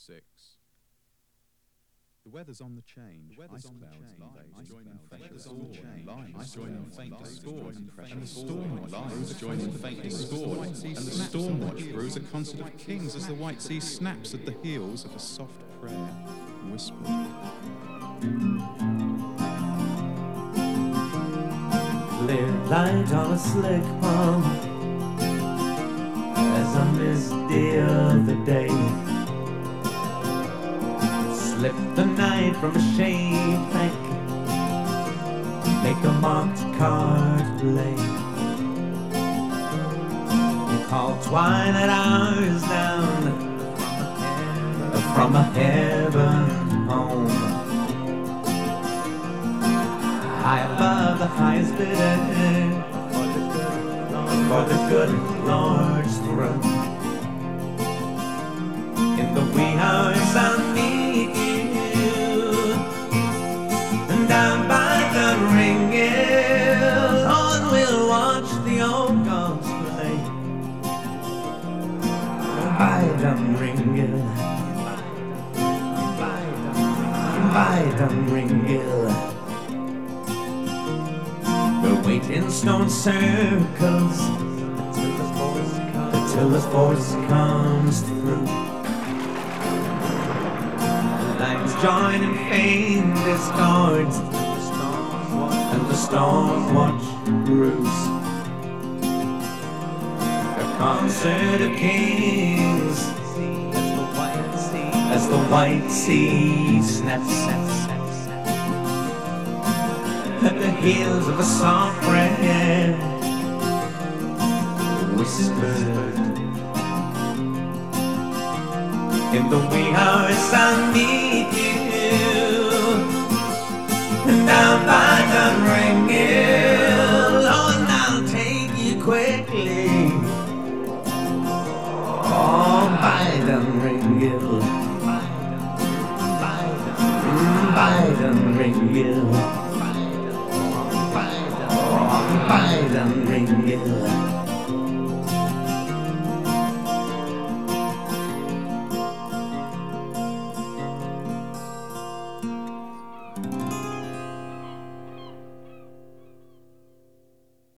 6. The weather's on the change. Ice clouds lie. Join in faint discord. Ice join in faint discord. And the storm watch brews a join in faint discord. And the storm watch brews a concert of kings as the white sea snaps at the heels of a soft prayer whispered. Clear light on a slick palm as a misty of the day. Slip the night from a shade bank, make a marked card play. You call twilight hours down from a heaven home, high above the highest bidder, for the good Lord's throne. In the wee hours I'll meet you, and down by the ring-hill, on we'll watch the old gods play. By Dumringill, by Dumringill, we'll wait in stone circles until the force comes through. Lines join in faint discords, and the storm watch brews. A concert of kings as the white sea snaps at the heels of a soft prayer whispered. In the wee hours I'll meet you, and down by the ring